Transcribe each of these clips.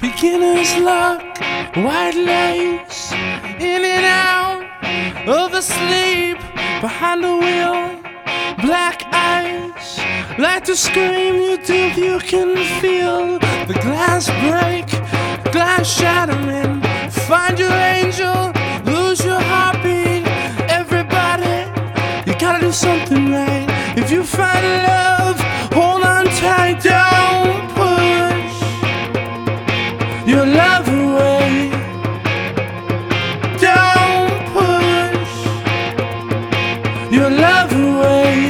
beginner's luck, white lace, in and out of the sleep, behind the wheel, black eyes, like to scream. You think you can feel the glass break, glass shattering. Find your angel, lose your heartbeat. Everybody, you gotta do something right. If you find love, hold on tight. Don't push your love away. Don't push your love away.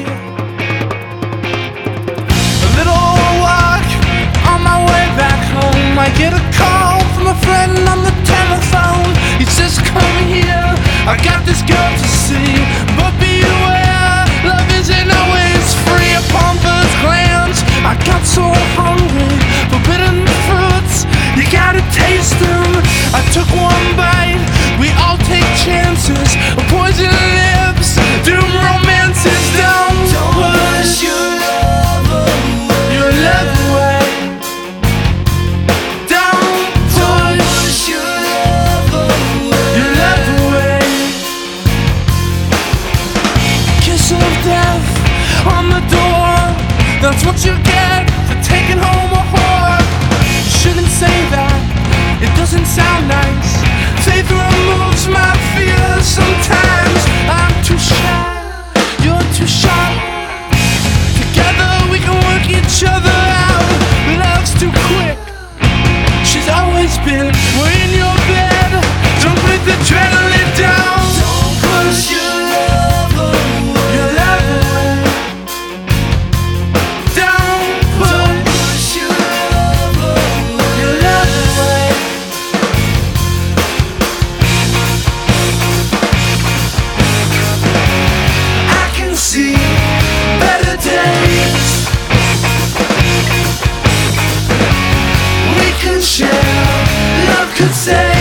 A little walk on my way back home. I get a call from a friend on the telephone. He says, come here, I got this girl to see. But beware, love isn't always free. Upon first glance, I got so hungry. Forbidden fruits, you gotta taste them. I took one bite, we all take chances. Poison lips, doom romances. Don't push your love away. Your love away. Don't push your love away. Your love away. Kiss of death on the door. That's what you get for taking home a whore. You shouldn't say that, it doesn't sound nice. Faith removes my fears sometimes. I'm too shy, you're too shy. Together we can work each other out. Love's too quick, she's always been. We're in your bed, don't put the adrenaline down. Don't push your love away. Your love away. Don't push your love away. Your love away. I can see better days. We could share, love could save.